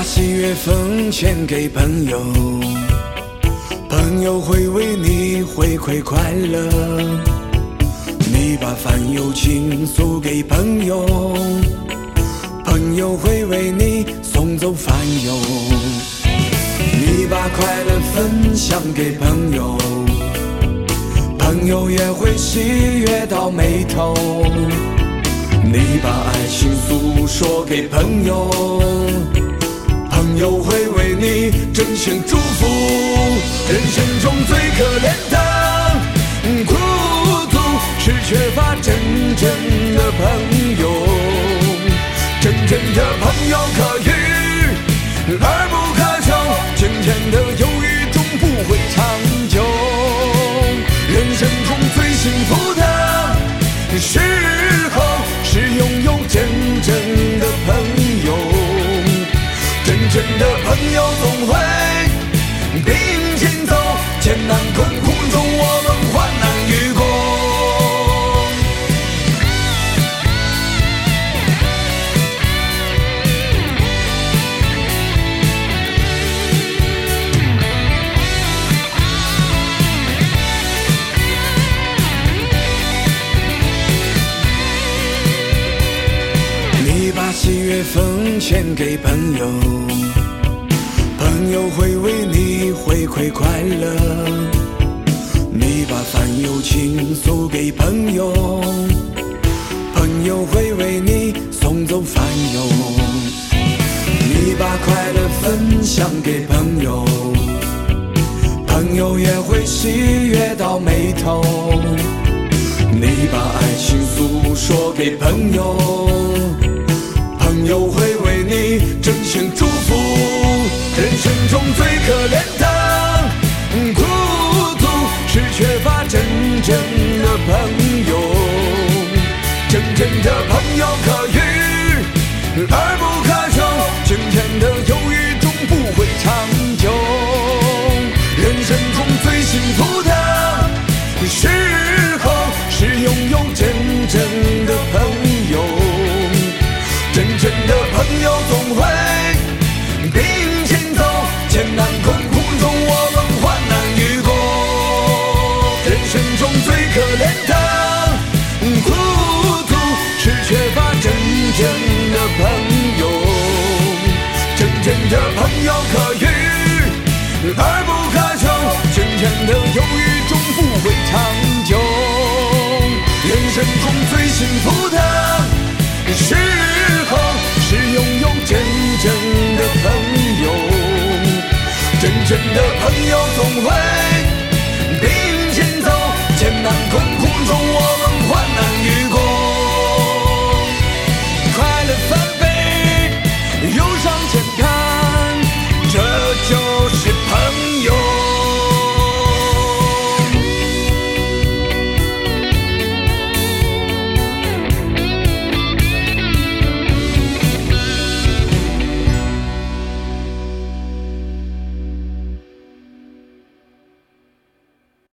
喜悦奉献给朋友，朋友会为你回馈快乐。你把烦忧倾诉给朋友，朋友会为你送走烦忧。你把快乐分享给朋友，朋友也会喜悦到眉头。你把爱情诉说给朋友，朋友会为你真心祝福。人生中最可怜的孤独，是缺乏真正的朋友。真正的朋友可遇而不可求，渐渐的忧郁终不会长久。人生中最幸福的时候，是拥有真正的朋友。真正的朋友总会并肩走，艰难困苦中我们患难与共。你把喜悦奉献给朋友，朋友会为你回馈快乐。你把烦忧倾诉给朋友，朋友会为你送走烦忧。你把快乐分享给朋友，朋友也会喜悦到眉头。你把爱情诉说给朋友，朋友会为你真心祝福。人生中最可怜的孤独，是缺乏真正的朋友。真正的朋友可遇而不可求，渐渐的忧郁终不会长久。人生中最幸福的时候，是拥有真正的朋友。真正的朋友总会并肩走，艰难困苦中我们患难与共。人生中最可怜的孤独，是缺乏真正的朋友。真正的朋友可遇而不可求，渐渐的忧郁终不会长久。人生中最幸福的时候，是拥有真正的朋友。真正的朋友总会